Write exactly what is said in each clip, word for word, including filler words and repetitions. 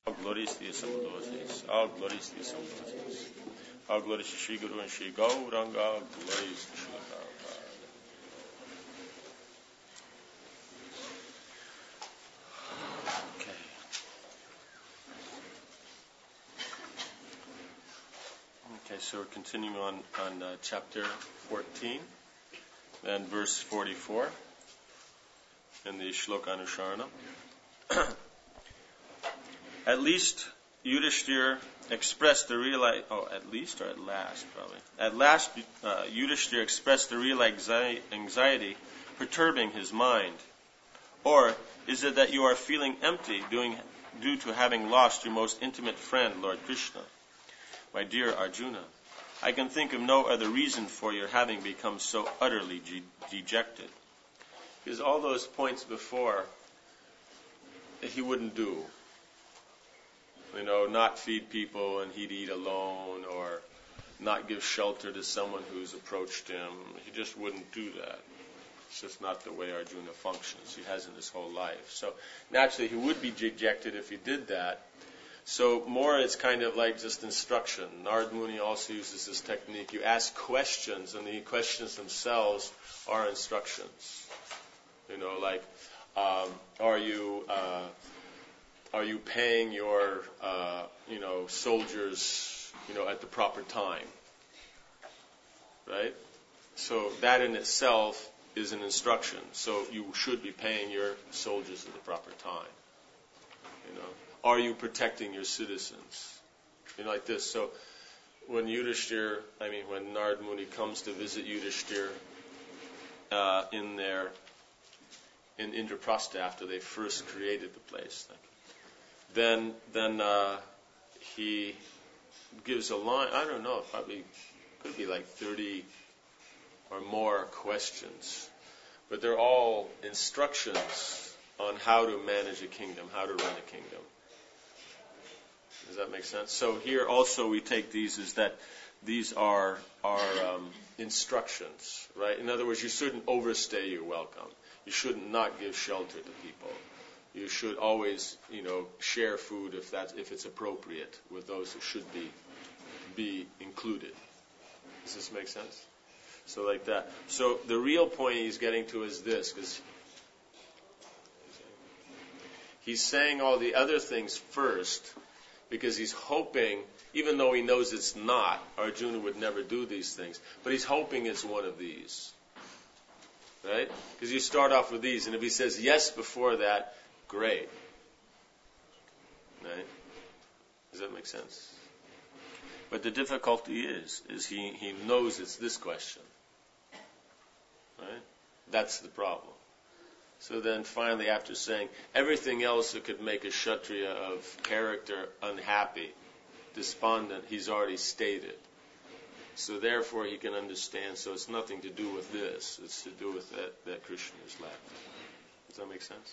All glories to Samudoses, all glories to Samudoses, all glories to Shri Guru and Shri Gauranga, all glories to Shri Prabhupada. Okay. Okay, so we're continuing on, on uh, chapter fourteen, and verse forty-four in the Shloka Anusharana. At least Yudhishthira expressed the real, oh, at least or at last, probably. At last, uh, Yudhishthira expressed the real anxiety perturbing his mind. Or is it that you are feeling empty doing, due to having lost your most intimate friend, Lord Krishna? My dear Arjuna, I can think of no other reason for your having become so utterly de- dejected. Because all those points before, he wouldn't do. You know, not feed people and he'd eat alone, or not give shelter to someone who's approached him. He just wouldn't do that. It's just not the way Arjuna functions. He hasn't his whole life. So naturally he would be dejected if he did that. So more it's kind of like just instruction. Narad Muni also uses this technique. You ask questions, and the questions themselves are instructions. You know, like, um, are you... Uh, Are you paying your, uh, you know, soldiers, you know, at the proper time? Right? So that in itself is an instruction. So you should be paying your soldiers at the proper time. You know, are you protecting your citizens? You know, like this. So when Yudhishthira, I mean, when Narad Muni comes to visit Yudhishthira uh, in their in Indraprastha after they first created the place. Like, Then, then uh, he gives a line. I don't know. Probably could be like thirty or more questions, but they're all instructions on how to manage a kingdom, how to run a kingdom. Does that make sense? So here also we take these as that these are are um, instructions, right? In other words, you shouldn't overstay your welcome. You shouldn't not give shelter to people. You should always, you know, share food if that's if it's appropriate with those who should be be included. Does this make sense? So like that. So the real point he's getting to is this, because he's saying all the other things first, because he's hoping, even though he knows it's not, Arjuna would never do these things, but he's hoping it's one of these. Right? Because you start off with these, and if he says yes before that, great. Right? Does that make sense? But the difficulty is, is he, he knows it's this question. Right? That's the problem. So then finally, after saying everything else that could make a Kshatriya of character unhappy, despondent, he's already stated. So therefore he can understand, so it's nothing to do with this. It's to do with that, that Krishna is left. Does that make sense?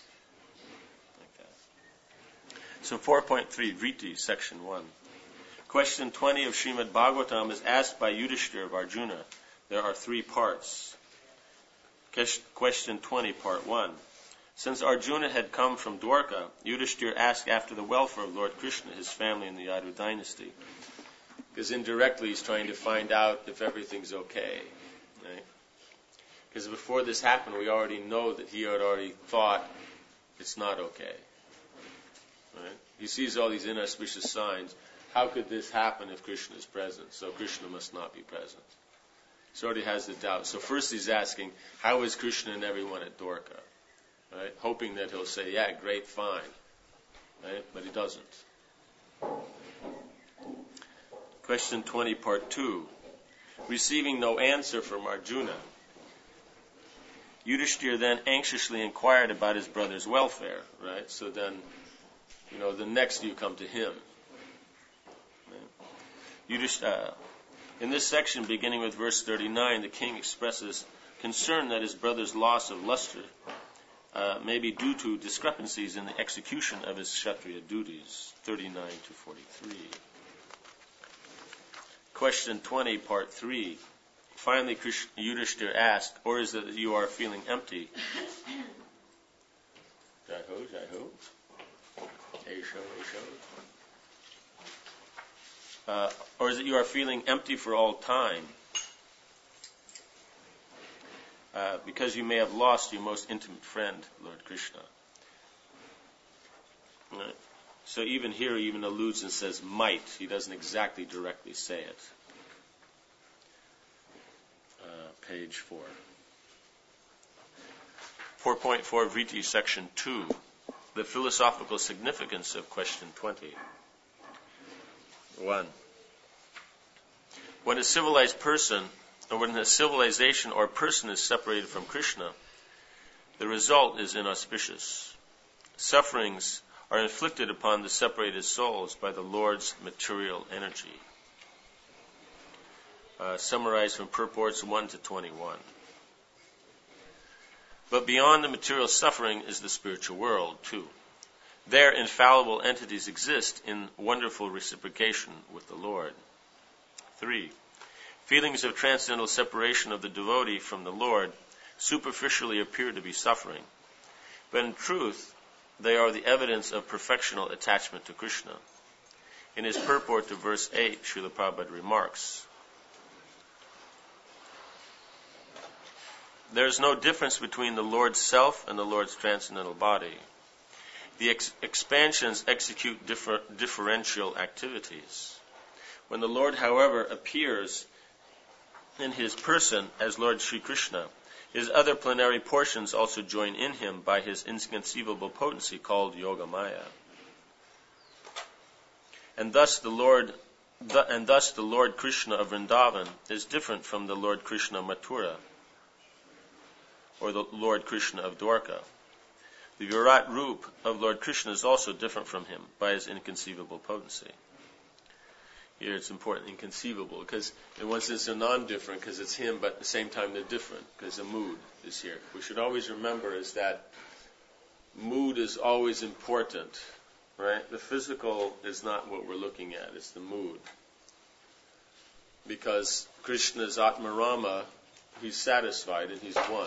So four point three, Vriti, section one. Question twenty of Srimad Bhagavatam is asked by Yudhishthira of Arjuna. There are three parts. Question twenty, part one. Since Arjuna had come from Dwarka, Yudhishthira asked after the welfare of Lord Krishna, his family, and the Yadu dynasty. Because indirectly he's trying to find out if everything's okay. Right? Because before this happened, we already know that he had already thought it's not okay. Right? He sees all these inauspicious signs. How could this happen if Krishna is present? So Krishna must not be present. So he already has the doubt. So first he's asking, how is Krishna and everyone at Dwarka? Right? Hoping that he'll say, yeah, great, fine. Right? But he doesn't. Question twenty, part two. Receiving no answer from Arjuna, Yudhishthira then anxiously inquired about his brother's welfare. Right? So then, you know, the next you come to him. Right? Uh, in this section, beginning with verse thirty-nine, the king expresses concern that his brother's loss of luster uh, may be due to discrepancies in the execution of his Kshatriya duties. thirty-nine to forty-three. Question twenty, part three. Finally, Yudhishthira asked, or is it that you are feeling empty? Jai ho, jai ho. Hey, show, hey, show. Uh, or is it you are feeling empty for all time? Uh, because you may have lost your most intimate friend, Lord Krishna. Right. So even here he even alludes and says might. He doesn't exactly directly say it. Uh, page four. four point four Vritti, section two. The philosophical significance of question twenty. One. When a civilized person, or when a civilization or person is separated from Krishna, the result is inauspicious. Sufferings are inflicted upon the separated souls by the Lord's material energy. Uh, summarized from purports one to twenty-one. But beyond the material suffering is the spiritual world, too. There, infallible entities exist in wonderful reciprocation with the Lord. Three, feelings of transcendental separation of the devotee from the Lord superficially appear to be suffering, but in truth, they are the evidence of perfectional attachment to Krishna. In his purport to verse eight, Srila Prabhupada remarks, there is no difference between the Lord's self and the Lord's transcendental body. The ex- expansions execute differ- differential activities. When the Lord, however, appears in his person as Lord Sri Krishna, his other plenary portions also join in him by his inconceivable potency called Yoga Maya. And thus the Lord, the, and thus the Lord Krishna of Vrindavan is different from the Lord Krishna of Mathura, or the Lord Krishna of Dwarka. The Virat Roop of Lord Krishna is also different from him by his inconceivable potency. Here it's important, inconceivable, because in one sense they're non-different because it's him, but at the same time they're different because the mood is here. We should always remember is that mood is always important, right? The physical is not what we're looking at, it's the mood. Because Krishna's Atmarama, he's satisfied and he's one.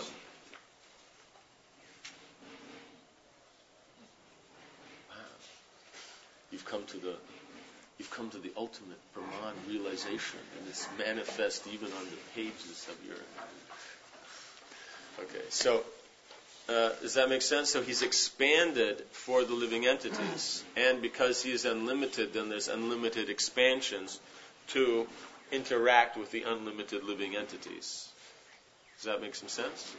You've come to the you've come to the ultimate Brahman realization, and it's manifest even on the pages of your. Okay, so uh, does that make sense? So he's expanded for the living entities, and because he is unlimited, then there's unlimited expansions to interact with the unlimited living entities. Does that make some sense?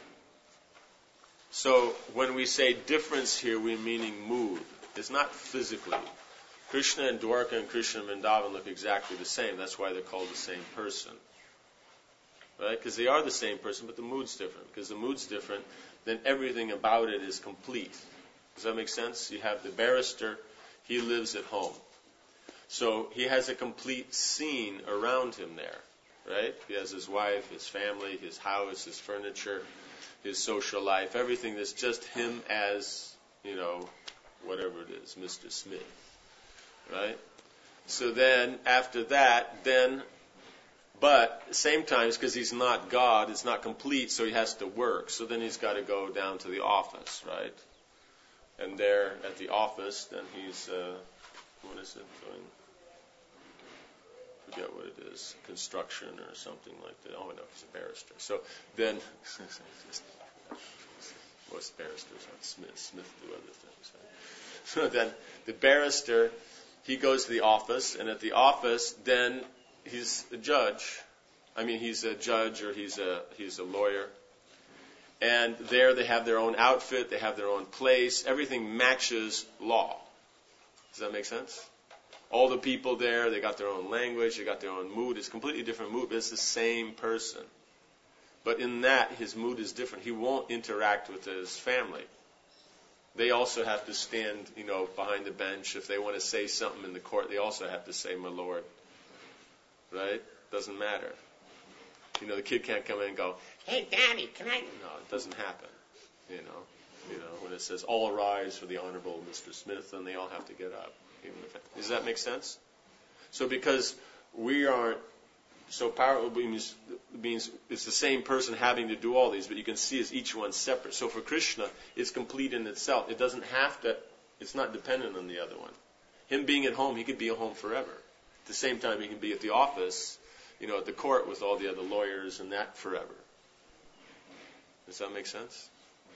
So when we say difference here, we're meaning mood. It's not physically. Krishna and Dwarka and Krishna and Vrindavan look exactly the same. That's why they're called the same person. Right? Because they are the same person, but the mood's different. Because the mood's different, then everything about it is complete. Does that make sense? You have the barrister, he lives at home. So he has a complete scene around him there. Right? He has his wife, his family, his house, his furniture, his social life, everything that's just him as, you know, whatever it is, Mister Smith. Right? So then, after that, then, but same times, because he's not God, it's not complete, so he has to work. So then he's got to go down to the office, right? And there at the office, then he's, uh, what is it, doing? Forget what it is, construction or something like that. Oh, no, he's a barrister. So then, most barristers aren't Smith. Smith do other things. Right? So then, the barrister, he goes to the office, and at the office, then he's a judge. I mean, he's a judge or he's a he's a lawyer. And there they have their own outfit, they have their own place. Everything matches law. Does that make sense? All the people there, they got their own language, they got their own mood. It's a completely different mood, but it's the same person. But in that, his mood is different. He won't interact with his family. They also have to stand, you know, behind the bench. If they want to say something in the court, they also have to say, "My Lord." Right? Doesn't matter. You know, the kid can't come in and go, "Hey, Daddy, can I?" No, it doesn't happen. You know, you know, when it says, "All rise for the Honorable Mister Smith," then they all have to get up. Even if, does that make sense? So because we aren't so powerful, means, means it's the same person having to do all these, but you can see as each one separate. So for Krishna, it's complete in itself. It doesn't have to, it's not dependent on the other one. Him being at home, he could be at home forever. the same time, he can be at the office, you know, at the court with all the other lawyers and that forever. Does that make sense?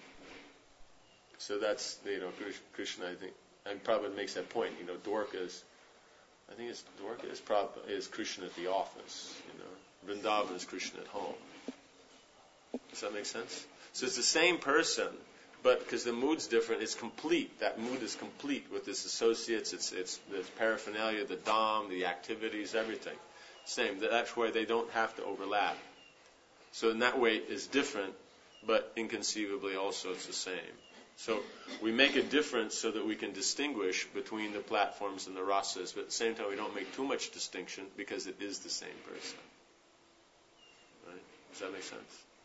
So that's, you know, Krishna, I think, and Prabhupada makes that point. You know, Dwarka is, I think it's Dwarka is, Prabhupada, is Krishna at the office. You know, Vrindavan is Krishna at home. Does that make sense? So it's the same person, but because the mood's different, it's complete. That mood is complete with its associates, its its the paraphernalia, the dham, the activities, everything. Same. That's why they don't have to overlap. So in that way, it's different, but inconceivably also it's the same. So we make a difference so that we can distinguish between the platforms and the rasas, but at the same time we don't make too much distinction because it is the same person. Right? Does that make sense?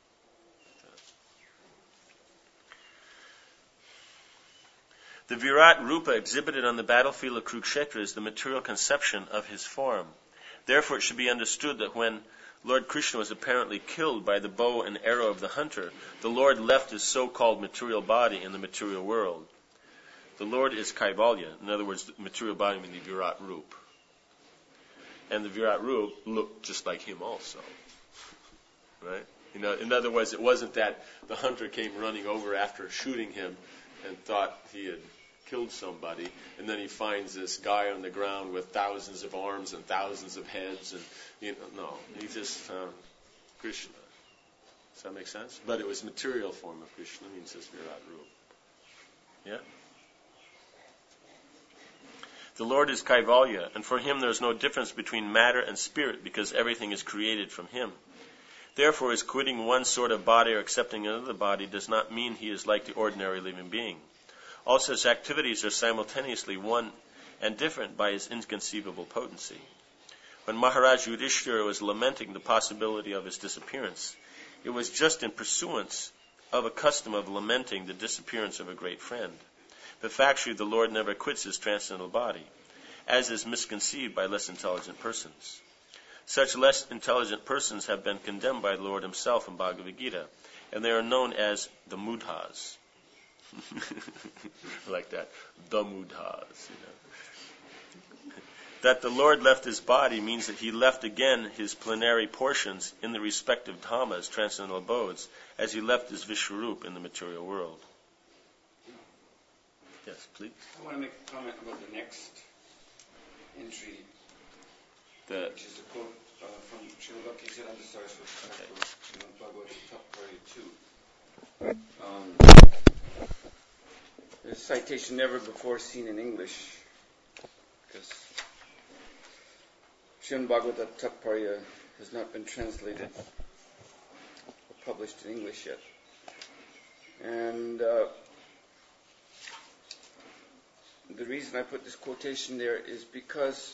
The Virat Rupa exhibited on the battlefield of Kurukshetra is the material conception of his form. Therefore it should be understood that when Lord Krishna was apparently killed by the bow and arrow of the hunter, the Lord left his so-called material body in the material world. The Lord is Kaivalya. In other words, the material body means the Virat Rup. And the Virat Rup looked just like him also. Right? You know, in other words, it wasn't that the hunter came running over after shooting him and thought he had killed somebody, and then he finds this guy on the ground with thousands of arms and thousands of heads, and you know, no, he just found Krishna. Does that make sense? But it was material form of Krishna, means this Virat Rup. Yeah? The Lord is Kaivalya, and for him there is no difference between matter and spirit, because everything is created from him. Therefore, his quitting one sort of body or accepting another body does not mean he is like the ordinary living being. All such activities are simultaneously one and different by his inconceivable potency. When Maharaj Yudhishthira was lamenting the possibility of his disappearance, it was just in pursuance of a custom of lamenting the disappearance of a great friend. But factually, the Lord never quits his transcendental body, as is misconceived by less intelligent persons. Such less intelligent persons have been condemned by the Lord himself in Bhagavad Gita, and they are known as the mudhas. Like that, the mudhas, you know. That the Lord left his body means that he left again his plenary portions in the respective dhammas, transcendental abodes, as he left his Vishwarup in the material world. Yes, please. I want to make a comment about the next entry, the, which is a quote uh, from Srila Bhakti-Siddhanta Saraswati Thakur, Bhagavad Gita, two. Um, the citation never before seen in English, because Srimad Bhagavata Tatparya has not been translated or published in English yet. And uh, the reason I put this quotation there is because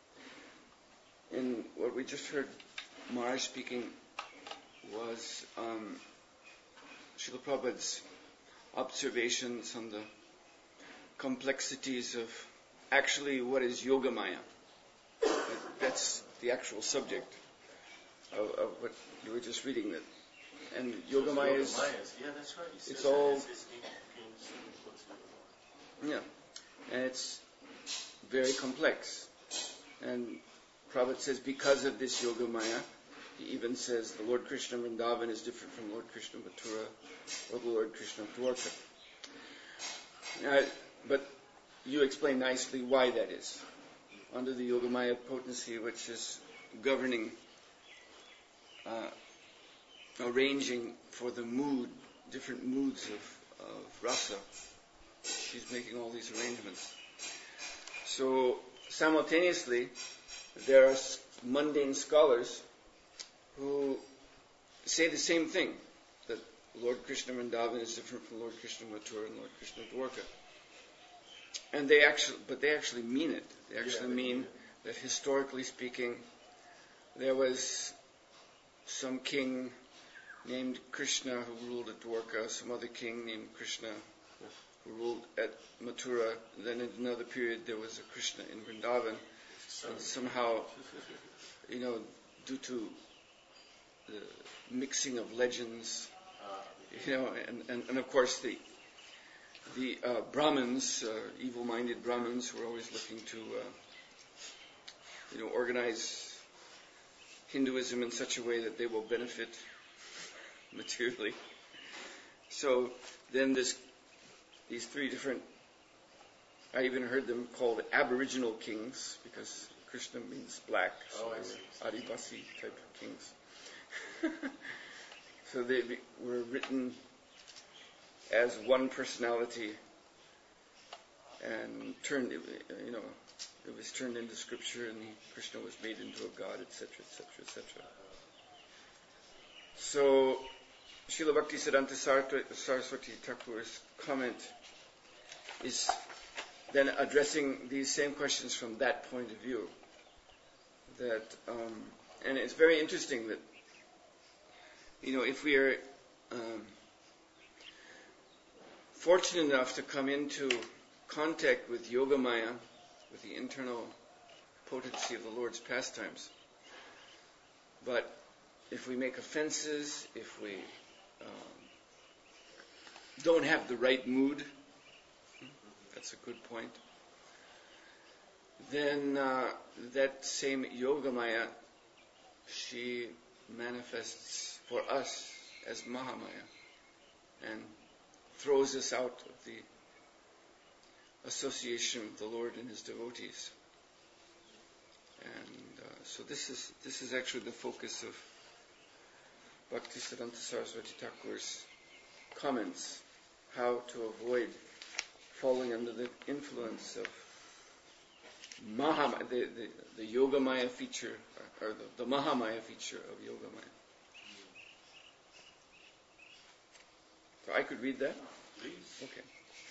in what we just heard Maharaj speaking was um, Srila Prabhupada's observations on the complexities of actually what is Yogamaya. That's the actual subject of, of what you were just reading. That, and Yogamaya is, yeah, that's right. It's all, yeah, and it's very complex. And Prabhupada says because of this Yogamaya, he even says the Lord Krishna Vrindavan is different from Lord Krishna Mathura or the Lord Krishna Dwarka. Now, but you explain nicely why that is. Under the Yogamaya potency, which is governing, uh, arranging for the mood, different moods of, of rasa, she's making all these arrangements. So, simultaneously, there are mundane scholars who say the same thing, that Lord Krishna Vrindavan is different from Lord Krishna Mathura and Lord Krishna Dwarka. And they actually, but they actually mean it. They actually yeah, they mean that historically speaking, there was some king named Krishna who ruled at Dwarka, some other king named Krishna who ruled at Mathura. Then in another period there was a Krishna in Vrindavan. And somehow, you know, due to the mixing of legends, you know, and, and, and of course the the uh, Brahmins, uh, evil-minded Brahmins, were always looking to uh, you know, organize Hinduism in such a way that they will benefit materially. So then this, these three different, I even heard them called Aboriginal kings, because Krishna means black, so Oh, I they were Adivasi type of kings. So they be, were written as one personality and turned, you know, it was turned into scripture, and Krishna was made into a god, et cetera, et cetera, et cetera. So Srila Bhaktisiddhanta Saraswati Thakur's comment is then addressing these same questions from that point of view. That um, and it's very interesting that, you know, if we are um, fortunate enough to come into contact with Yogamaya, with the internal potency of the Lord's pastimes, but if we make offenses, if we um, don't have the right mood, that's a good point, then uh, that same Yogamaya, she manifests for us as Mahamaya and throws us out of the association with the Lord and His devotees. And uh, so this is this is actually the focus of Bhaktisiddhanta Saraswati Thakur's comments, how to avoid falling under the influence of Mahamaya, the, the, the Yogamaya feature, or, or the, the Mahamaya feature of Yogamaya. So I could read that? Please. Okay.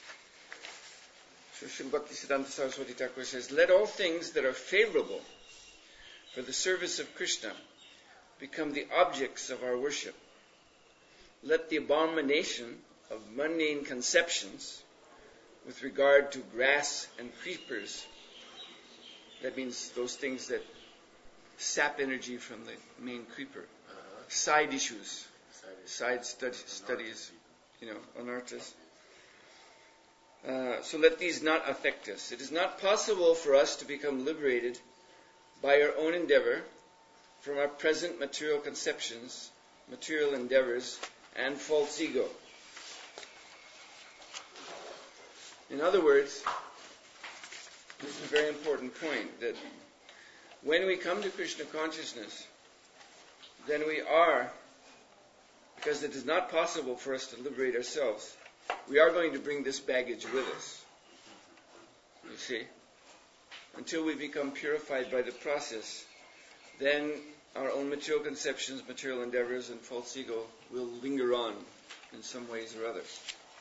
So Srila Bhaktisiddhanta Saraswati Thakur says, "Let all things that are favorable for the service of Krishna become the objects of our worship. Let the abomination of mundane conceptions with regard to grass and creepers," that means those things that sap energy from the main creeper, uh-huh. side issues, side study, studies, you know, anarthas. Uh, so let these not affect us. It is not possible for us to become liberated by our own endeavor from our present material conceptions, material endeavors, and false ego. In other words, this is a very important point, that when we come to Krishna consciousness, then we are, because it is not possible for us to liberate ourselves, we are going to bring this baggage with us. You see? Until we become purified by the process, then our own material conceptions, material endeavors, and false ego will linger on in some ways or others.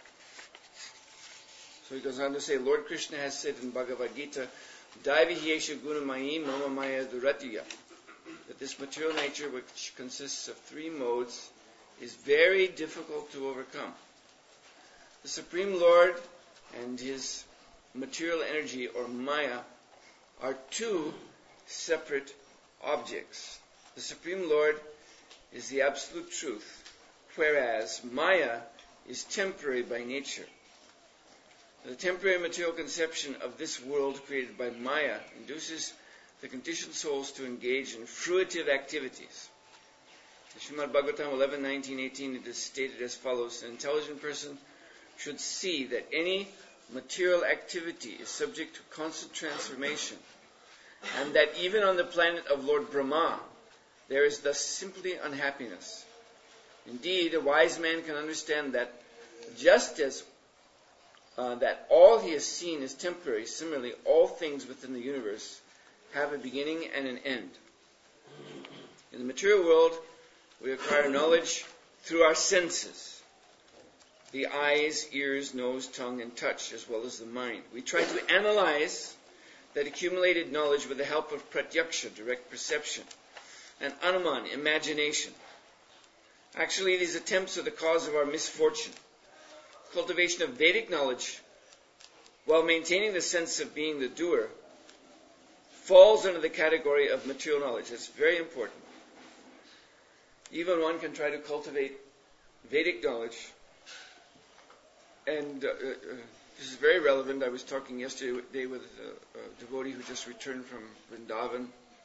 So he goes on to say, Lord Krishna has said in Bhagavad Gita, Daivihyesha gunamayi mama maya duratiya, that this material nature, which consists of three modes, is very difficult to overcome. The Supreme Lord and His material energy, or Maya, are two separate objects. The Supreme Lord is the absolute truth, whereas Maya is temporary by nature. The temporary material conception of this world created by Maya induces the conditioned souls to engage in fruitive activities. In Srimad Bhagavatam eleven, nineteen, eighteen, it is stated as follows: an intelligent person should see that any material activity is subject to constant transformation, and that even on the planet of Lord Brahma, there is thus simply unhappiness. Indeed, a wise man can understand that just as uh, that all he has seen is temporary, similarly, all things within the universe have a beginning and an end. In the material world, we acquire knowledge through our senses: the eyes, ears, nose, tongue, and touch, as well as the mind. We try to analyze that accumulated knowledge with the help of pratyaksha, direct perception, and anuman, imagination. Actually, these attempts are the cause of our misfortune. Cultivation of Vedic knowledge, while maintaining the sense of being the doer, falls under the category of material knowledge. That's very important. Even one can try to cultivate Vedic knowledge, and uh, uh, this is very relevant. I was talking yesterday with a, a devotee who just returned from Vrindavan,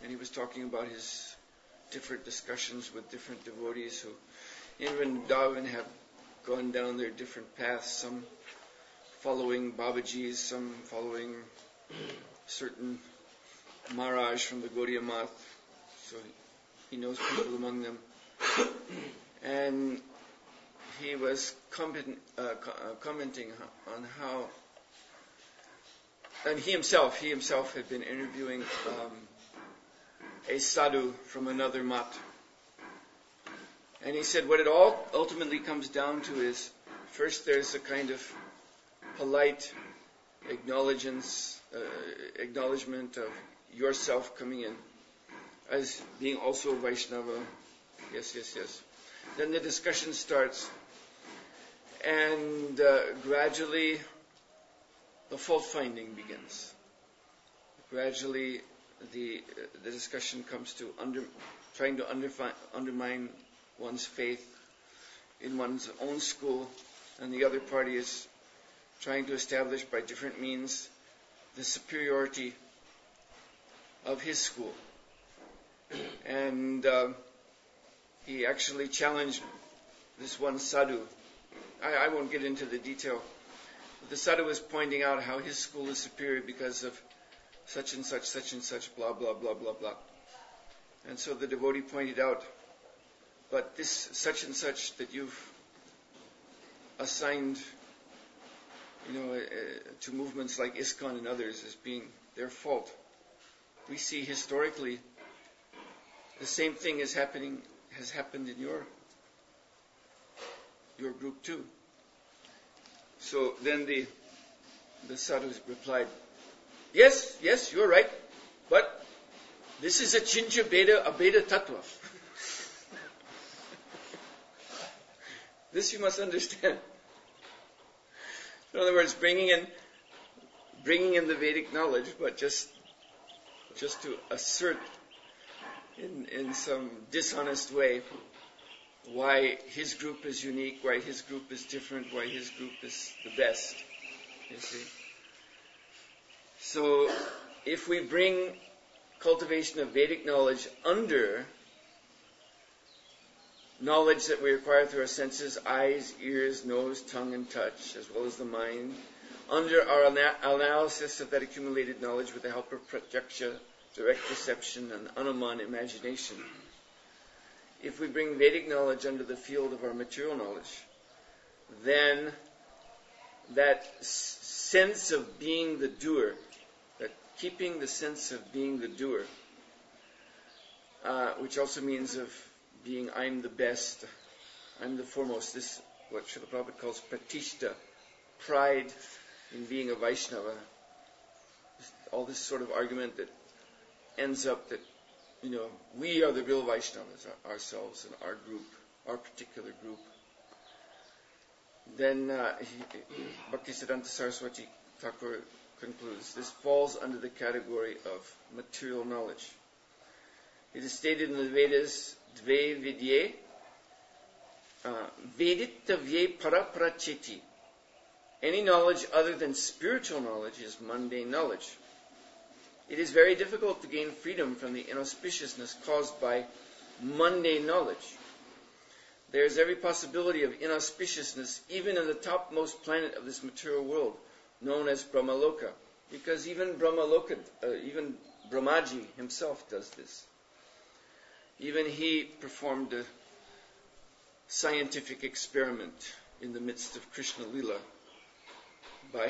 and he was talking about his different discussions with different devotees who, even Vrindavan, have gone down their different paths, some following Babaji's, some following certain Maharaj from the Gaudiya Math, so he knows people among them. And he was comment, uh, co- uh, commenting on how, and he himself, he himself had been interviewing um, a sadhu from another mat. And he said what it all ultimately comes down to is, first there's a kind of polite acknowledgence, uh, acknowledgement of yourself coming in as being also a Vaishnava. Yes, yes, yes. Then the discussion starts, and uh, gradually the fault finding begins. Gradually the uh, the discussion comes to under, trying to underfi- undermine one's faith in one's own school, and the other party is trying to establish by different means the superiority of his school. And uh, he actually challenged this one sadhu. I, I won't get into the detail. But the sadhu was pointing out how his school is superior because of such and such, such and such, blah, blah, blah, blah, blah. And so the devotee pointed out, but this such and such that you've assigned, you know, uh, to movements like ISKCON and others as being their fault. We see historically the same thing is happening, has happened in your your group too. So then the the sadhu replied, yes, yes, you're right, but this is a Chincha Beda Abeda Tattva. This you must understand. In other words, bringing in bringing in the Vedic knowledge, but just just to assert in in some dishonest way why his group is unique, why his group is different, why his group is the best. You see. So if we bring cultivation of Vedic knowledge under knowledge that we acquire through our senses, eyes, ears, nose, tongue, and touch, as well as the mind, under our ana- analysis of that accumulated knowledge with the help of pratyaksha, direct perception, and anuman, imagination, if we bring Vedic knowledge under the field of our material knowledge, then that s- sense of being the doer, that keeping the sense of being the doer, uh, which also means of being I'm the best, I'm the foremost, this what Srila Prabhupada calls pratishta, pride in being a Vaishnava, all this sort of argument that ends up that, you know, we are the real Vaishnavas, ourselves and our group, our particular group. Then uh, Bhaktisiddhanta Saraswati Thakur concludes, this falls under the category of material knowledge. It is stated in the Vedas, Dve Vidye, uh, Veditavye Parapracheti. Any knowledge other than spiritual knowledge is mundane knowledge. It is very difficult to gain freedom from the inauspiciousness caused by mundane knowledge. There is every possibility of inauspiciousness even in the topmost planet of this material world, known as Brahmaloka, because even Brahmaloka, uh, even Brahmaji himself does this. Even he performed a scientific experiment in the midst of Krishna Lila by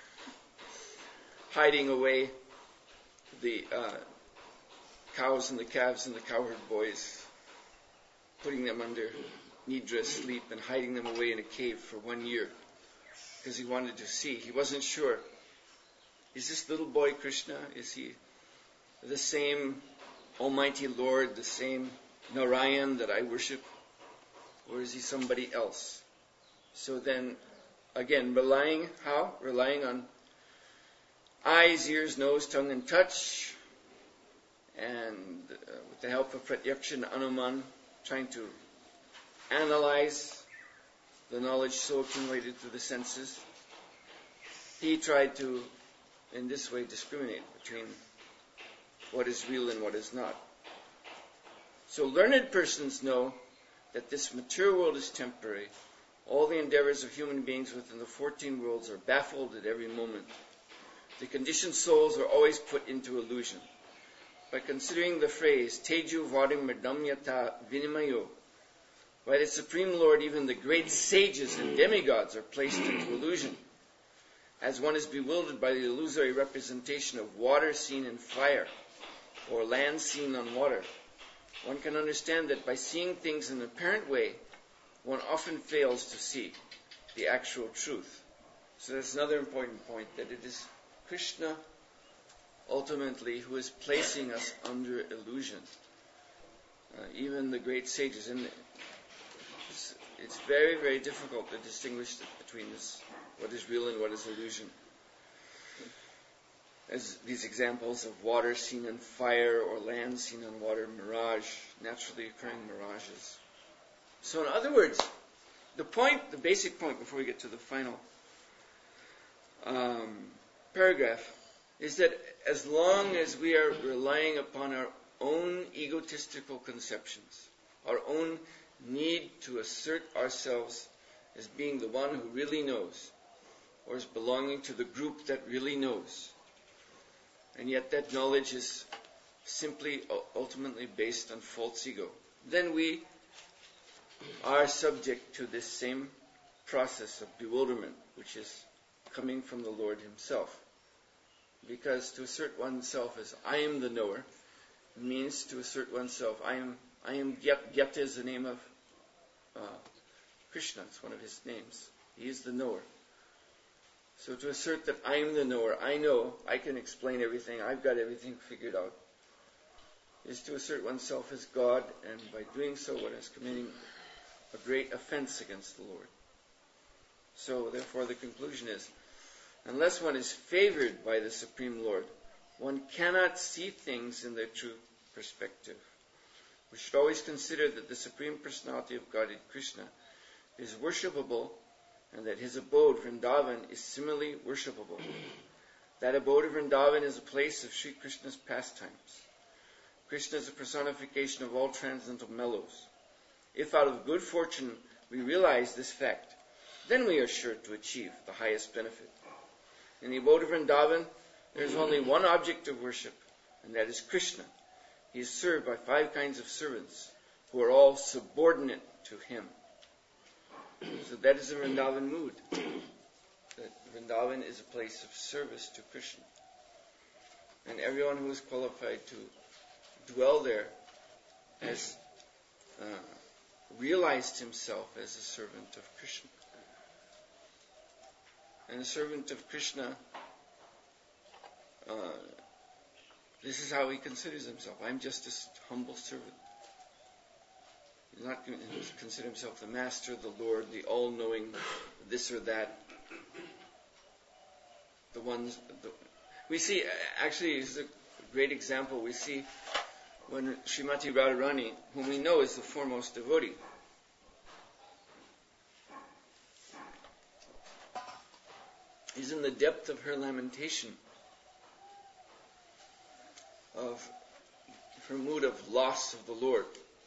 hiding away the uh, cows and the calves and the cowherd boys, putting them under nidra, sleep, and hiding them away in a cave for one year because he wanted to see. He wasn't sure. Is this little boy Krishna? Is he the same Almighty Lord, the same Narayan that I worship? Or is he somebody else? So then, again, relying, how? Relying on eyes, ears, nose, tongue, and touch, and uh, with the help of pratyaksha and anuman, trying to analyze the knowledge so accumulated through the senses. He tried to, in this way, discriminate between what is real and what is not. So learned persons know that this material world is temporary. All the endeavors of human beings within the fourteen worlds are baffled at every moment. The conditioned souls are always put into illusion. By considering the phrase, Teju Vadim Merdamyata Vinimayo, by the Supreme Lord, even the great sages and demigods are placed into illusion. As one is bewildered by the illusory representation of water seen in fire, or land seen on water, one can understand that by seeing things in an apparent way, one often fails to see the actual truth. So that's another important point, that it is Krishna ultimately who is placing us under illusion. Uh, even the great sages. And it's, it's very, very difficult to distinguish between this, what is real and what is illusion. As these examples of water seen in fire or land seen on water, mirage, naturally occurring mirages. So in other words, the point, the basic point before we get to the final um, paragraph, is that as long as we are relying upon our own egotistical conceptions, our own need to assert ourselves as being the one who really knows, or as belonging to the group that really knows, and yet that knowledge is simply ultimately based on false ego, then we are subject to this same process of bewilderment, which is coming from the Lord Himself. Because to assert oneself as I am the knower means to assert oneself. I am. I am. Gyata is the name of uh, Krishna. It's one of His names. He is the knower. So to assert that I am the knower, I know, I can explain everything, I've got everything figured out, is to assert oneself as God, and by doing so one is committing a great offense against the Lord. So therefore the conclusion is, unless one is favored by the Supreme Lord, one cannot see things in their true perspective. We should always consider that the Supreme Personality of Godhead, Krishna, is worshipable, and that His abode, Vrindavan, is similarly worshipable. That abode of Vrindavan is a place of Sri Krishna's pastimes. Krishna is a personification of all transcendental mellows. If out of good fortune we realize this fact, then we are sure to achieve the highest benefit. In the abode of Vrindavan, there is only one object of worship, and that is Krishna. He is served by five kinds of servants, who are all subordinate to Him. So that is the Vrindavan mood. That Vrindavan is a place of service to Krishna. And everyone who is qualified to dwell there has uh, realized himself as a servant of Krishna. And a servant of Krishna, uh, this is how he considers himself. I'm just a humble servant. He's not going to consider himself the master, the Lord, the all-knowing, this or that. The ones... The, we see, actually, this is a great example. We see when Srimati Radharani, whom we know is the foremost devotee, is in the depth of her lamentation, of her mood of loss of the Lord,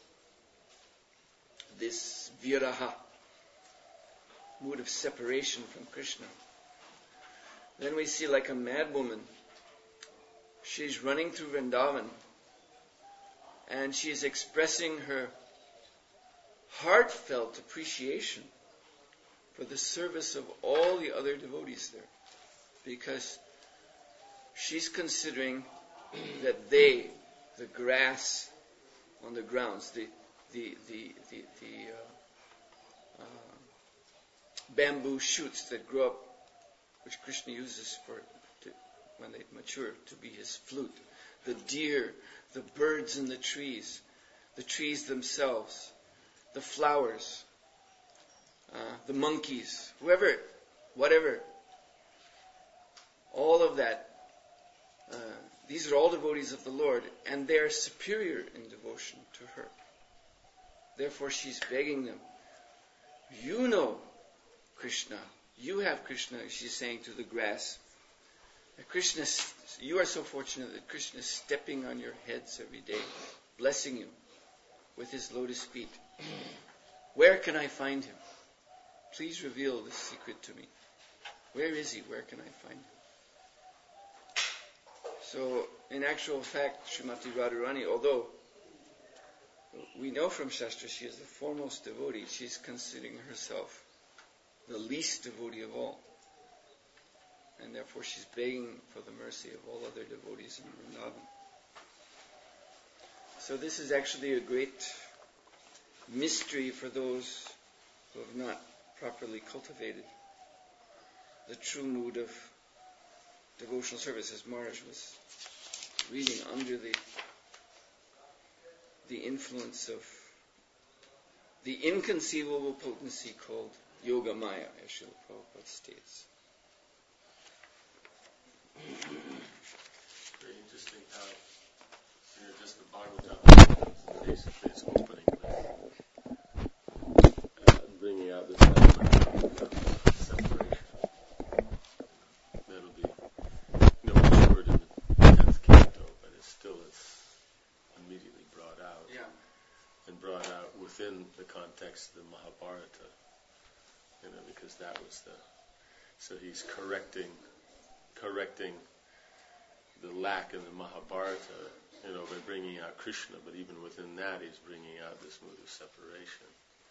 this viraha, mood of separation from Krishna. Then we see, like a mad woman, she's running through Vrindavan, and she's expressing her heartfelt appreciation for the service of all the other devotees there, because she's considering that they, the grass on the grounds, the the the the, the uh, uh, bamboo shoots that grow up, which Krishna uses for to, when they mature to be his flute, the deer, the birds in the trees, the trees themselves, the flowers, uh, the monkeys, whoever, whatever, all of that. Uh, these are all devotees of the Lord, and they are superior in devotion to her. Therefore, she's begging them, you know Krishna, you have Krishna, she's saying to the grass, that Krishna, you are so fortunate that Krishna is stepping on your heads every day, blessing you with his lotus feet. Where can I find him? Please reveal this secret to me. Where is he? Where can I find him? So, in actual fact, Srimati Radharani, although we know from Shastra she is the foremost devotee, she's considering herself the least devotee of all. And therefore she's begging for the mercy of all other devotees in Vrindavan. So this is actually a great mystery for those who have not properly cultivated the true mood of devotional service, as Maharaj was reading, under the the influence of the inconceivable potency called Yoga Maya, as Srila Prabhupada states. Very interesting how, you know, just the Bhagavatam, basically it's opening with uh, bringing out this separation. That'll be no word in the tenth canto, but it's still it's immediately brought out. Yeah. And brought out within the context of the Mahabharata. You know, because that was the so he's correcting correcting the lack in the Mahabharata, you know, by bringing out Krishna, but even within that he's bringing out this mood of separation.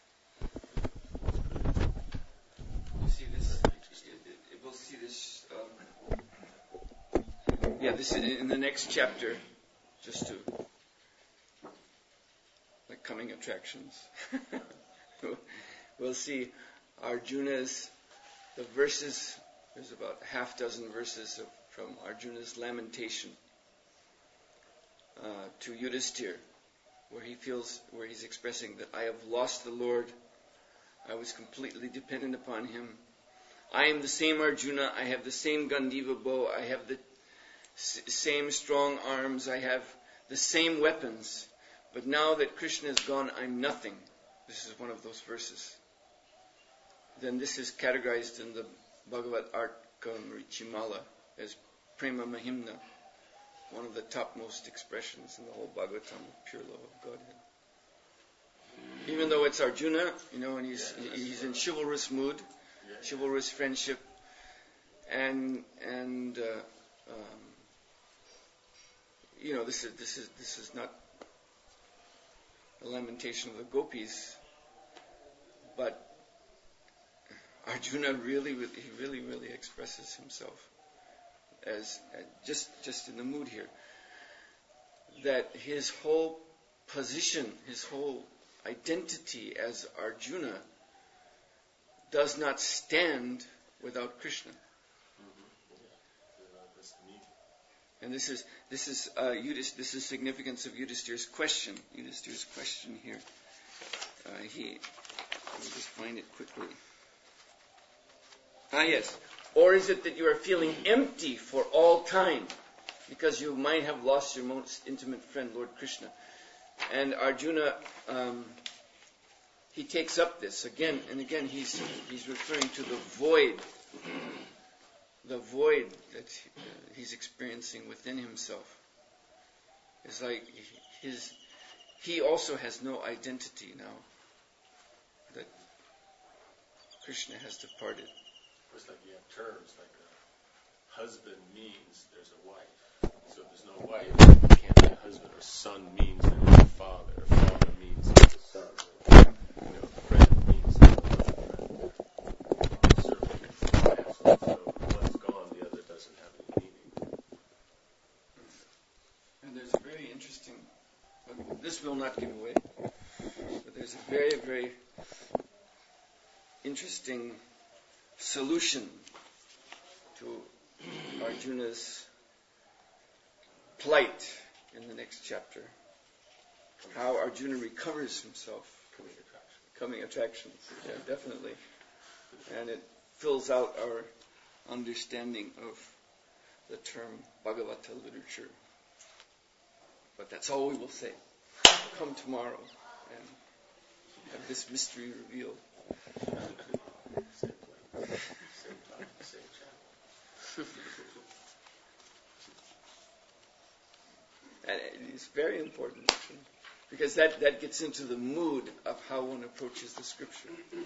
You see this, it, it, we'll see this, um, yeah, this in, in the next chapter, just to, like coming attractions. We'll see Arjuna's, the verses, there's about a half dozen verses of, from Arjuna's lamentation uh, to Yudhisthira, where he feels, where he's expressing that I have lost the Lord, I was completely dependent upon him. I am the same Arjuna, I have the same Gandiva bow, I have the s- same strong arms, I have the same weapons, but now that Krishna is gone, I'm nothing. This is one of those verses. Then this is categorized in the Bhagavad Arka Richimala as Prema Mahimna, one of the topmost expressions in the whole Bhagavatam of pure love of Godhead. Even though it's Arjuna, you know, and he's Yeah, he's in chivalrous mood, Yeah. chivalrous friendship, and and uh, um, you know, this is this is this is not a lamentation of the gopis, but Arjuna really, really, he really, really expresses himself as uh, just just in the mood here. That his whole position, his whole identity as Arjuna does not stand without Krishna. And this is this is uh, Yudhis, this is significance of Yudhisthira's question. Yudhisthira's question here. Uh, he let me just find it quickly. Ah, yes. Or is it that you are feeling empty for all time because you might have lost your most intimate friend, Lord Krishna? And Arjuna, um, he takes up this again and again. He's he's referring to the void, the void that uh, he's experiencing within himself. It's like his he also has no identity now that Krishna has departed. It's like you have terms, like a husband means there's a wife. So if there's no wife, you can't be a husband. Or son means there's a father. Or father means there's a son. Or, you know, friend means there's another friend. So, so if one's gone, the other doesn't have any meaning. And there's a very interesting, this will not give away, but there's a very, very interesting solution to Arjuna's plight in the next chapter. How Arjuna recovers himself. Coming attraction. Coming attractions, yeah, definitely. And it fills out our understanding of the term Bhagavata literature. But that's all we will say. Come tomorrow and have this mystery revealed. Same place, same time, same channel. And it's very important, because that, that gets into the mood of how one approaches the scripture.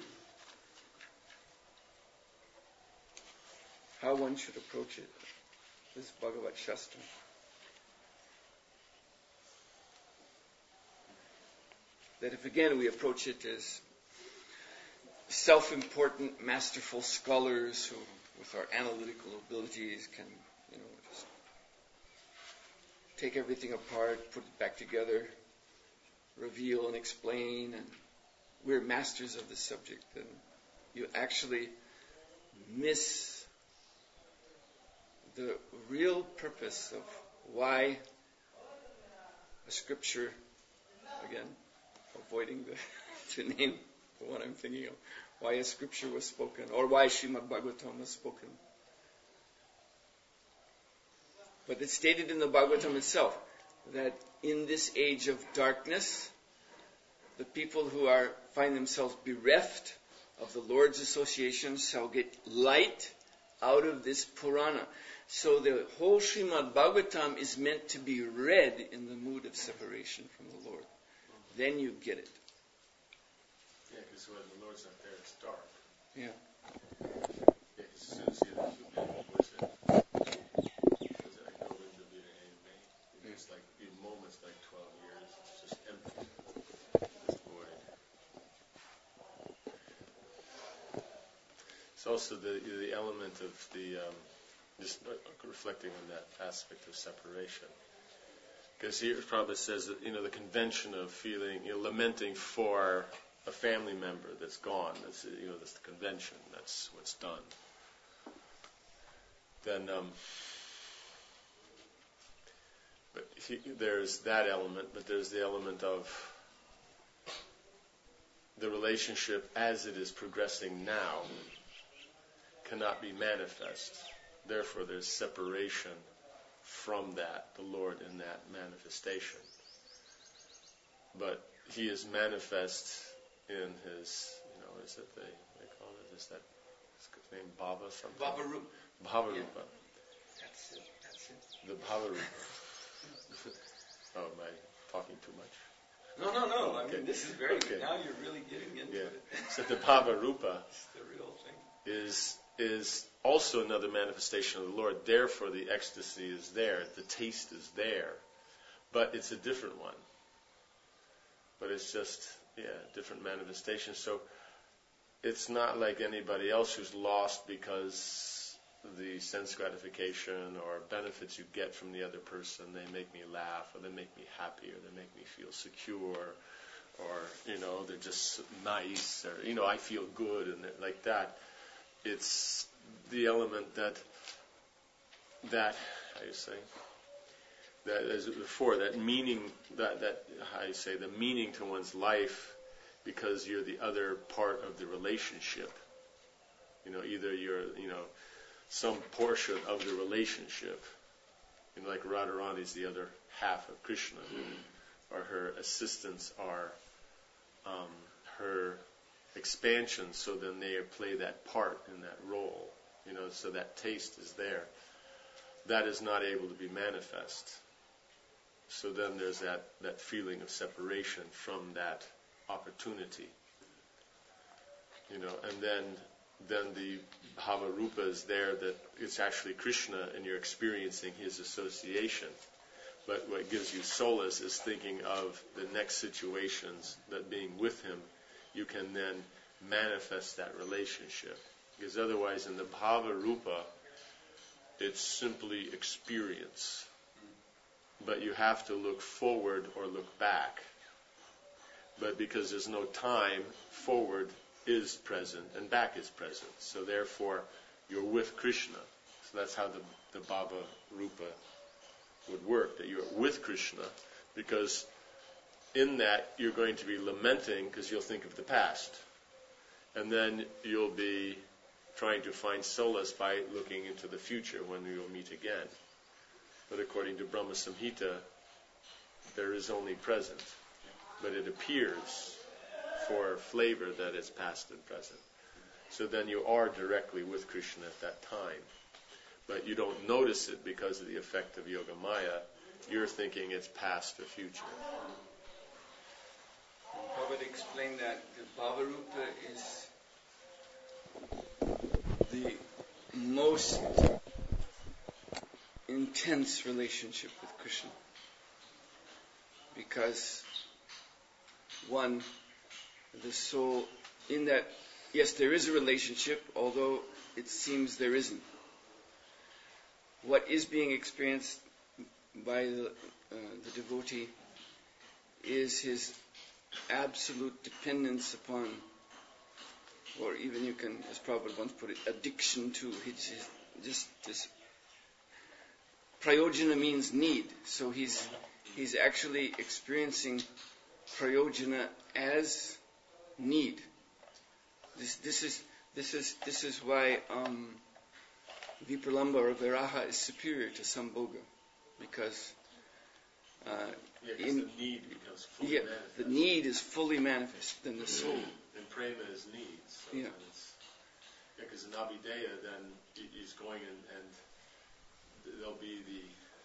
How one should approach it, this Bhagavat Shastra. That if again we approach it as self-important, masterful scholars who, with our analytical abilities, can, you know, just take everything apart, put it back together, reveal and explain, and we're masters of the subject, then you actually miss the real purpose of why a scripture, again, avoiding the, to name the one I'm thinking of, why a scripture was spoken, or why Srimad Bhagavatam was spoken. But it's stated in the Bhagavatam itself that in this age of darkness, the people who are find themselves bereft of the Lord's association shall get light out of this Purana. So the whole Srimad Bhagavatam is meant to be read in the mood of separation from the Lord. Then you get it. Yeah, because when the Lord's not there, it's dark. Yeah. Yeah, because as soon as you have the what's it? Is it like no wind to be in It's like in moments like twelve years, it's just empty. It's void. It's also the the element of the um, just reflecting on that aspect of separation. Because here Prabhupada says that, you know, the convention of feeling, you know, lamenting for a family member that's gone, that's, you know, that's the convention, that's what's done. Then, um, but he, there's that element, but there's the element of the relationship as it is progressing now cannot be manifest. Therefore, there's separation from that, the Lord in that manifestation. But He is manifest in His, you know, is it the, they call it, is that his name Bhava something? Bhavarupa. Bhavarupa. Yeah. That's it, that's it. The Bhavarupa. Oh, am I talking too much? No, no, no. Okay. I mean, this is very Okay. good. Now you're really getting into Yeah. it. So the Bhavarupa It's the real thing. is is also another manifestation of the Lord. Therefore, the ecstasy is there, the taste is there, but it's a different one. But it's just, yeah, different manifestation. So it's not like anybody else who's lost because the sense gratification or benefits you get from the other person, they make me laugh, or they make me happy, or they make me feel secure, or, you know, they're just nice, or, you know, I feel good, and like that. It's the element that, that, how do you say, that as before, that meaning, that, that, how do you say, the meaning to one's life, because you're the other part of the relationship. You know, either you're, you know, some portion of the relationship. You know, like Radharani is the other half of Krishna, or her assistants are um, her expansion, so then they play that part in that role, you know, so that taste is there. That is not able to be manifest. So then there's that, that feeling of separation from that opportunity, you know, and then then the Bhava Rupa is there, that it's actually Krishna and you're experiencing His association. But what gives you solace is thinking of the next situations, that being with Him, you can then manifest that relationship. Because otherwise in the Bhava Rupa, it's simply experience. But you have to look forward or look back. But because there's no time, forward is present and back is present. So therefore, you're with Krishna. So that's how the, the Bhava Rupa would work, that you're with Krishna, because in that you're going to be lamenting because you'll think of the past. And then you'll be trying to find solace by looking into the future when we will meet again. But according to Brahma Samhita, there is only present. But it appears for flavor that it's past and present. So then you are directly with Krishna at that time. But you don't notice it because of the effect of Yoga Maya, you're thinking it's past or future. How would explain that the Bhavarupa is the most intense relationship with Krishna? Because one, the soul, in that, yes, there is a relationship, although it seems there isn't. What is being experienced by the, uh, the devotee is his absolute dependence upon, or even you can, as Prabhupada once put it, addiction to his, his just this. Prayojana means need, so he's he's actually experiencing prayojana as need. This this is this is this is why um, Vipralamba or Viraha is superior to Sambhoga, because uh, yeah, in, the need becomes fully yeah, manifest. the need is fully manifest in the soul. And prema is need. So yeah. Because yeah, in Abhideya, then he's going and, and there'll be the.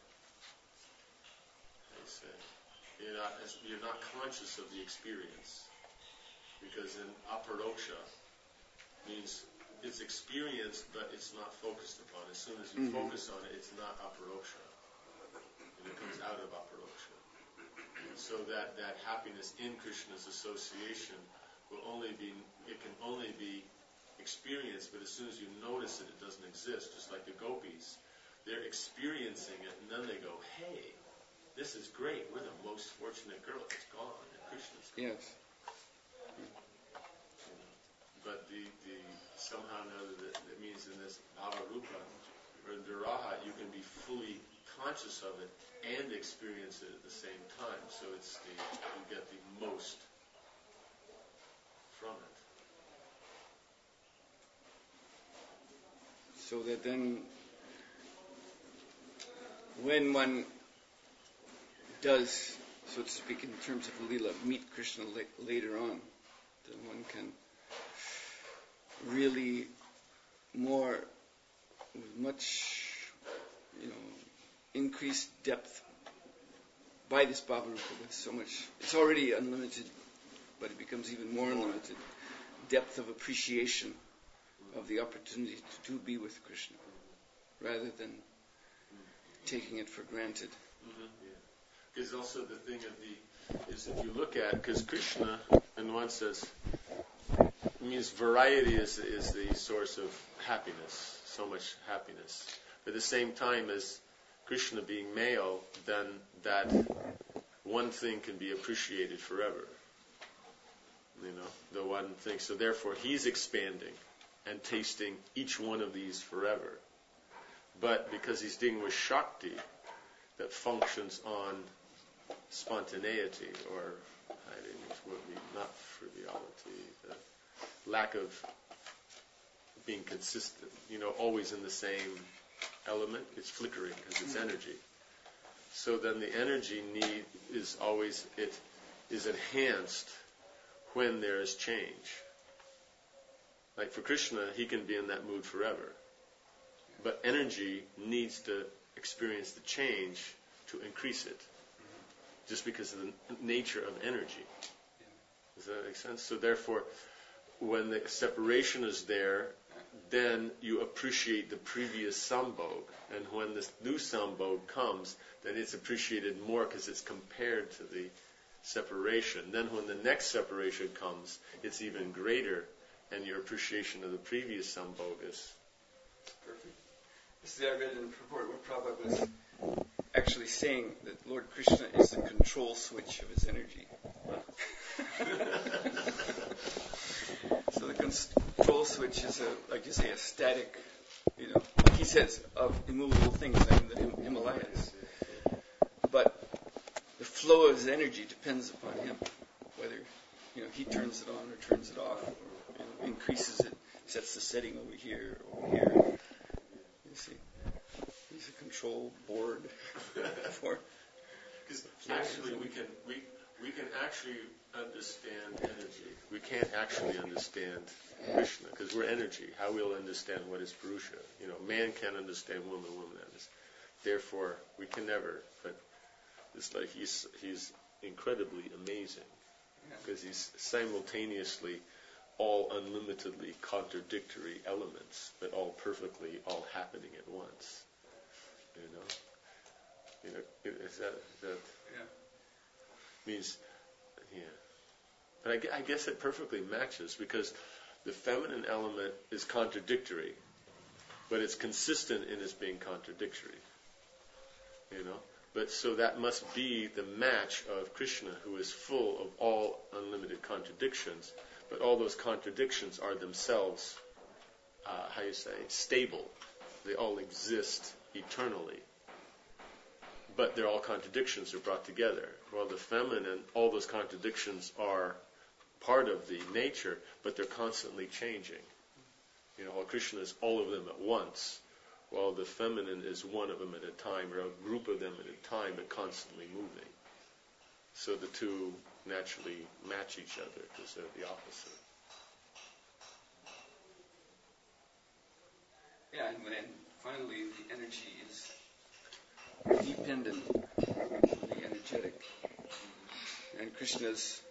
How do you say? You're not you're not conscious of the experience, because in aparoksha means it's experienced, but it's not focused upon. As soon as you mm-hmm. focus on it, it's not aparoksha. And it comes out of aparoksha. So that, that happiness in Krishna's association will only be, it can only be experienced, but as soon as you notice it, it doesn't exist. Just like the gopis, they're experiencing it, and then they go, hey, this is great, we're the most fortunate girl. It's gone, and Krishna's gone. Yes. But the, the somehow or another that, that means in this Bhavarupa or Viraha, you can be fully conscious of it and experience it at the same time. So it's the you get the most from it. So that then when one does, so to speak, in terms of Leela, meet Krishna la- later on, then one can really more, with much, you know, increased depth by this Bhavarupa with so much, it's already unlimited, but it becomes even more unlimited depth of appreciation of the opportunity to, to be with Krishna, rather than taking it for granted. Mm-hmm. Yeah. Because also the thing of the, is if you look at, because Krishna, in one says, it means variety is, is the source of happiness, so much happiness. But at the same time as Krishna being male, then that one thing can be appreciated forever. You know, the one thing. So therefore, he's expanding and tasting each one of these forever. But because he's dealing with Shakti that functions on spontaneity, or I don't know what we, not frivolity, the lack of being consistent, you know, always in the same element, it's flickering because it's energy. So then the energy need is always, it is enhanced when there is change. Like for Krishna, he can be in that mood forever. But energy needs to experience the change to increase it, just because of the nature of energy. Does that make sense? So therefore, when the separation is there, then you appreciate the previous sambhog. And when this new sambhog comes, then it's appreciated more because it's compared to the separation. Then when the next separation comes, it's even greater, and your appreciation of the previous sambhog is perfect. This is, I read in the purport where Prabhupada was actually saying that Lord Krishna is the control switch of his energy. So the control switch is a, like you say, a static, you know, like he says, of immovable things like the Him- Himalayas. But the flow of his energy depends upon him, whether, you know, he turns it on or turns it off, or, you know, increases it, sets the setting over here, over here. You see, he's a control board for. Because actually, we can we we can actually understand energy. We can't actually understand Krishna because we're energy. How we'll understand what is Purusha? You know, man can't understand woman. Woman understands. Therefore, we can never. But it's like he's he's incredibly amazing because he's simultaneously all unlimitedly contradictory elements, but all perfectly all happening at once. You know, you know, is that that Yeah. means, yeah. But I, gue- I guess it perfectly matches because the feminine element is contradictory, but it's consistent in its being contradictory. You know, but so that must be the match of Krishna, who is full of all unlimited contradictions, but all those contradictions are themselves, uh, how you say, stable. They all exist eternally. But they're all contradictions are brought together. While the feminine, all those contradictions are part of the nature, but they're constantly changing. You know, while Krishna is all of them at once, while the feminine is one of them at a time, or a group of them at a time, but constantly moving. So the two naturally match each other because they're the opposite. Yeah, and, and finally the energy is dependent on the energetic. And Krishna's,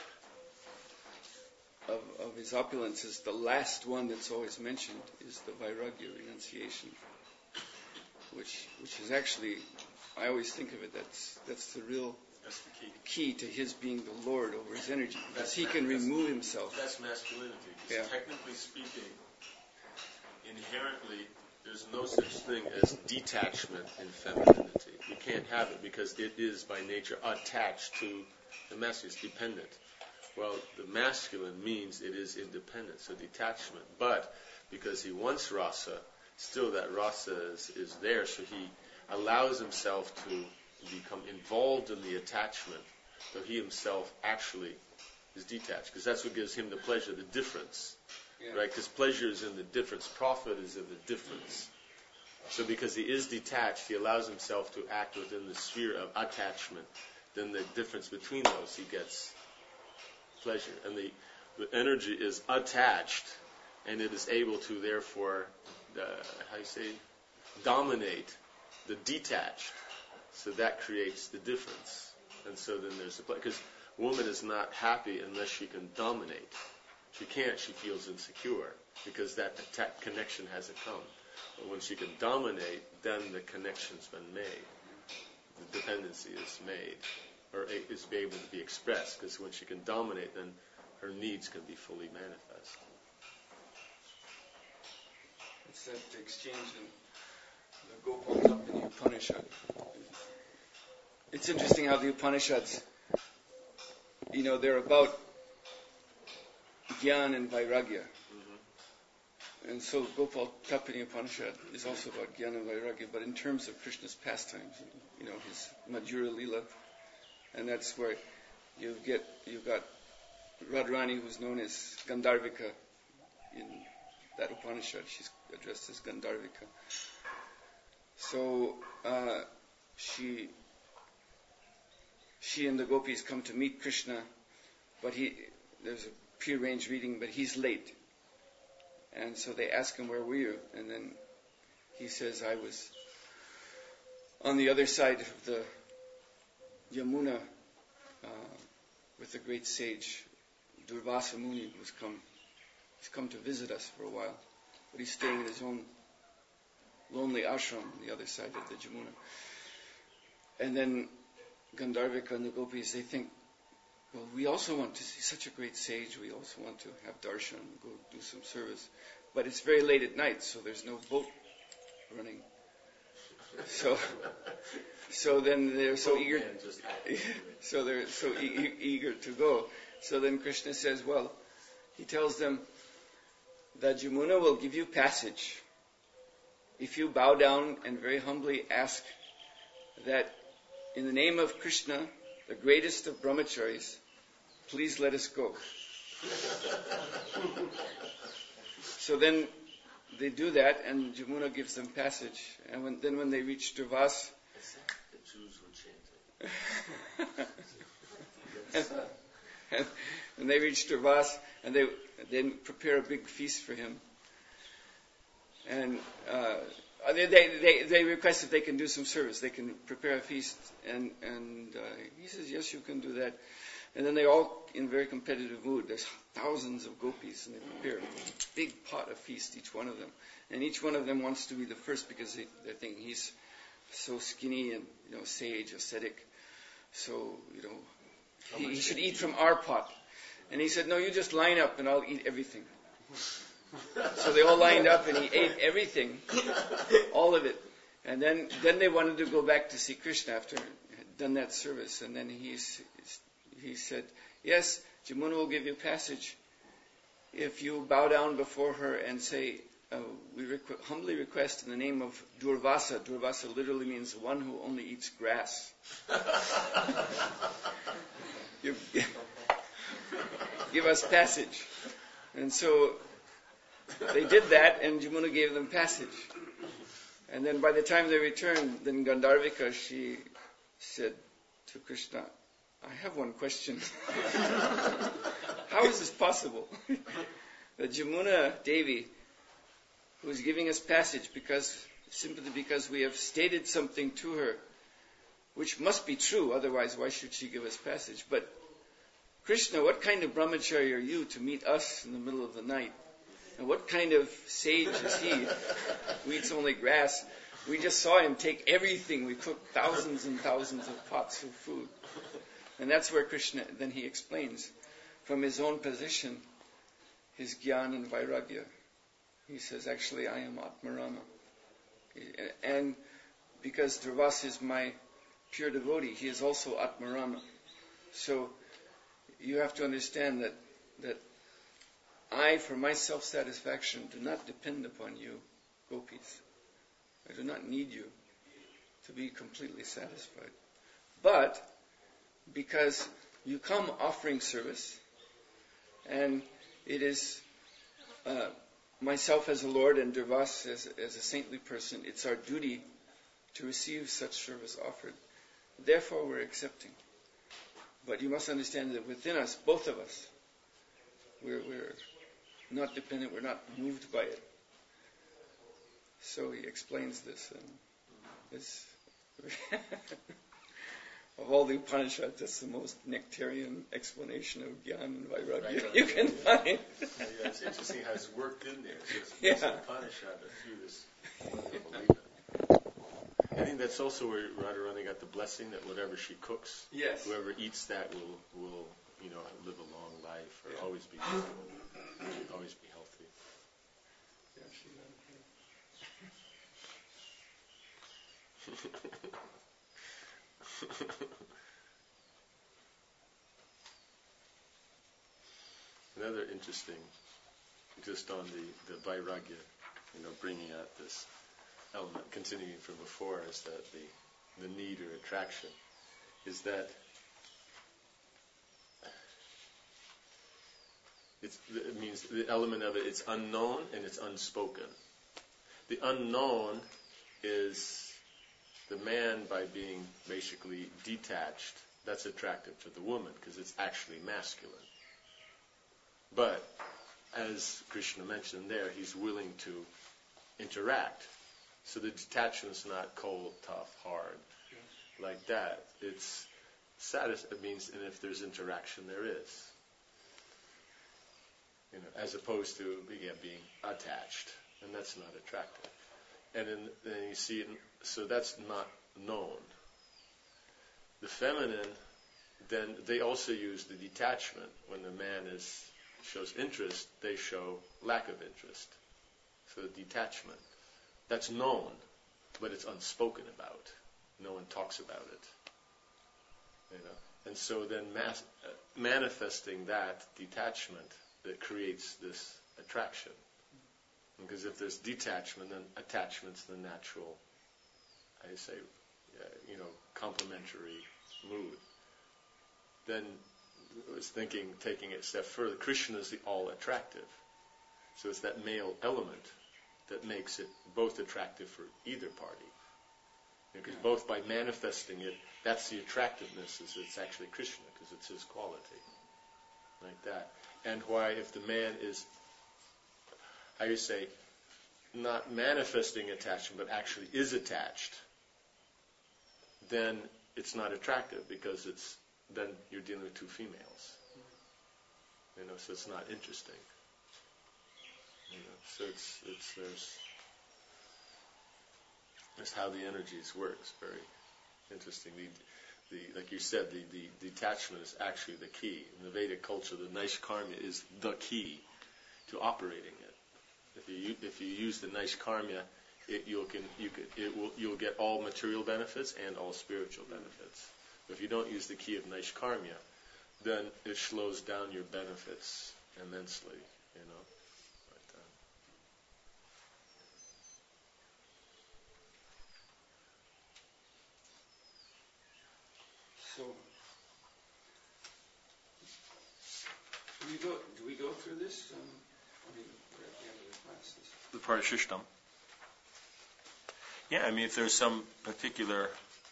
of, of his opulences, the last one that's always mentioned is the Vairagya renunciation, which which is actually, I always think of it, that's that's the real That's the key. key to his being the Lord over his energy, because That's, he can that's, remove himself. That's masculinity. Because Yeah. technically speaking, inherently, there's no such thing as detachment in femininity. You can't have it because it is by nature attached to the masculine. It's dependent. Well, the masculine means it is independent, so detachment. But because he wants rasa, still that rasa is, is there, so he allows himself to become involved in the attachment, though he himself actually is detached. Because that's what gives him the pleasure, the difference. Yeah. Right? Because pleasure is in the difference, profit is in the difference. So because he is detached, he allows himself to act within the sphere of attachment. Then the difference between those, he gets pleasure. And the, the energy is attached, and it is able to therefore, uh, how you say, dominate the detached. So that creates the difference. And so then there's a pleasure. Because woman is not happy unless she can dominate. She can't, she feels insecure because that attack connection hasn't come. But when she can dominate, then the connection's been made. The dependency is made, or is able to be expressed, because when she can dominate, then her needs can be fully manifest. It's that exchange in the Gopal Tapani Upanishad. It's interesting how the Upanishads, you know, they're about Gyan and Vairagya. Mm-hmm. And so Gopal Tapani Upanishad is also about Gyan and Vairagya, but in terms of Krishna's pastimes, you know, his Madhura Lila. And that's where you get, you've got Radharani, who's known as Gandharvika in that Upanishad. She's addressed as Gandharvika. So uh, she she and the gopis come to meet Krishna, but he there's a prearranged meeting, but he's late. And so they ask him, where were you? And then he says, I was on the other side of the Yamuna uh, with the great sage Durvasa Muni, who's come he's come to visit us for a while, but he's staying in his own lonely ashram on the other side of the Jamuna. And then Gandharvika and the gopis, they think, well, we also want to see such a great sage, we also want to have darshan, go do some service. But it's very late at night, so there's no boat running. So, so then they're so eager, so they're so e- eager to go. So then Krishna says, well, he tells them that Jamuna will give you passage if you bow down and very humbly ask that in the name of Krishna, the greatest of brahmacharis, please let us go. So then they do that, and Jamuna gives them passage. And when, then when they reach Durvas, The Jews were chanting. and, and, and they reach Durvas, and they then prepare a big feast for him. And uh, Uh, They, they, they, they request if they can do some service. They can prepare a feast. And, and uh, he says, yes, you can do that. And then they all, in very competitive mood, there's thousands of gopis, and they prepare a big pot of feast, each one of them. And each one of them wants to be the first because they, they're thinking he's so skinny and, you know, sage, ascetic. So, you know, he, he should eat from our pot. And he said, no, you just line up and I'll eat everything. So they all lined up and he ate everything, all of it. And then, then they wanted to go back to see Krishna after he had done that service. And then he's, he said, yes, Jamuna will give you passage if you bow down before her and say, uh, we requ- humbly request in the name of Durvasa. Durvasa literally means one who only eats grass. you, give us passage. And so they did that, and Jamuna gave them passage. And then by the time they returned, then Gandharvika, she said to Krishna, I have one question. How is this possible? That Jamuna Devi, who is giving us passage because simply because we have stated something to her, which must be true, otherwise why should she give us passage? But Krishna, what kind of brahmachari are you to meet us in the middle of the night? And what kind of sage is he who eats only grass? We just saw him take everything. We cooked thousands and thousands of pots of food. And that's where Krishna, then he explains, from his own position, his jnana and vairagya. He says, actually, I am Atmarama. And because Durvasa is my pure devotee, he is also Atmarama. So you have to understand that that I, for my self-satisfaction, do not depend upon you, gopis. I do not need you to be completely satisfied. But because you come offering service, and it is uh, myself as a Lord and Durvasa as, as a saintly person, it's our duty to receive such service offered. Therefore, we're accepting. But you must understand that within us, both of us, we're, we're not dependent, we're not moved by it. So he explains this, and it's of all the Upanishads, that's the most nectarian explanation of Jnana and Vairagya right, right. you can find. Yeah, it's interesting how it's worked in there. So it's yeah. it's Upanishad through this wonderful. I think that's also where Radharani got the blessing that whatever she cooks, yes. whoever eats that will, will you know, live a long life or yeah. always be always be healthy. Yeah, she Another interesting, just on the, the Vairagya, you know, bringing out this element, continuing from before, is that the, the need or attraction, is that it's, it means the element of it, it's unknown and it's unspoken. The unknown is the man, by being basically detached, that's attractive to the woman because it's actually masculine. But as Krishna mentioned there, he's willing to interact. So the detachment's not cold, tough, hard, like that. It's satis- it means, and if there's interaction, there is. You know, as opposed to yeah, being attached, and that's not attractive. And then, then you see, so that's not known. The feminine, then they also use the detachment. When the man is shows interest, they show lack of interest. So the detachment, that's known, but it's unspoken about. No one talks about it. You know, and so then mas- uh, manifesting that detachment that creates this attraction. Because if there's detachment, then attachment's the natural, I say, uh, you know, complementary mood. Then I was thinking, taking it a step further, Krishna is the all attractive. So it's that male element that makes it both attractive for either party. Because both by manifesting it, that's the attractiveness, is it's actually Krishna, because it's his quality. Like that. And why, if the man is, how you say, not manifesting attachment, but actually is attached, then it's not attractive because it's then you're dealing with two females. You know, so it's not interesting. You know, so it's it's there's that's how the energies work. It's very interesting. The, the like you said, the, the, the detachment is actually the key. In the Vedic culture, the Naishkarmya is the key to operating it. If you if you use the Naishkarmya, it you can you can it will you'll get all material benefits and all spiritual benefits. If you don't use the key of Naishkarmya, then it slows down your benefits immensely. You know. But, uh, So, do we go? Do we go through this? Um, I mean, we're at the end of the classes. The Parashishtam. Yeah, I mean, if there's some particular,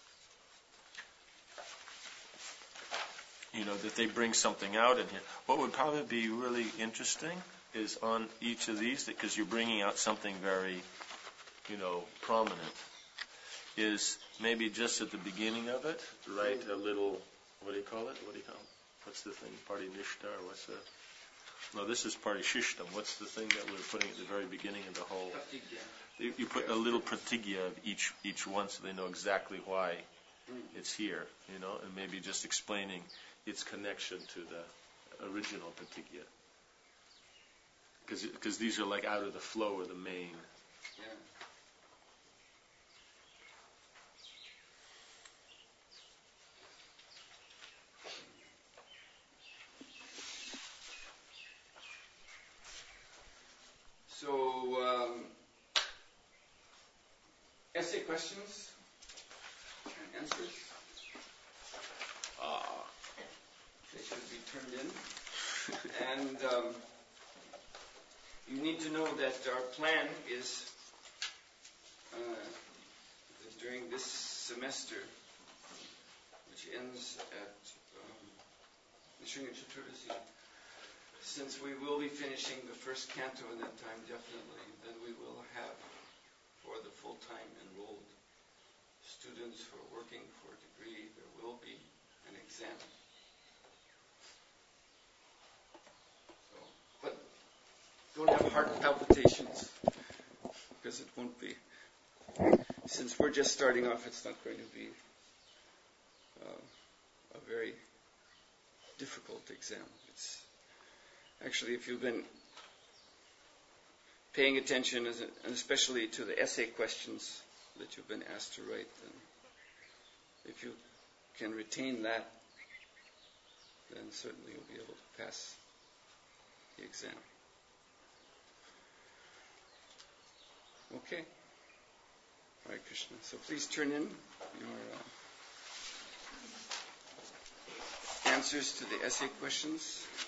you know, that they bring something out in here. What would probably be really interesting is on each of these, because you're bringing out something very, you know, prominent, is maybe just at the beginning of it, write a little, what do you call it? What do you call it? What's the thing? Parinishta, or what's the... No, this is Parishishtam. What's the thing that we're putting at the very beginning of the whole... You, you put a little pratigya of each each one so they know exactly why it's here, you know, and maybe just explaining its connection to the original pratigya. Because these are like out of the flow or the main. Yeah. So, um, essay questions and answers. Ah. They should be turned in. And um, you need to know that our plan is uh, during this semester, which ends at um, Nishringa Chaturasi, since we will be finishing the first canto in that time, definitely, then we will have, for the full-time enrolled students who are working for a degree, there will be an exam. So, but don't have heart palpitations, because it won't be. Since we're just starting off, it's not going to be uh, a very difficult exam. It's actually, if you've been paying attention, as a, and especially to the essay questions that you've been asked to write, then if you can retain that, then certainly you'll be able to pass the exam. Okay. All right, Krishna. So please turn in your uh, answers to the essay questions.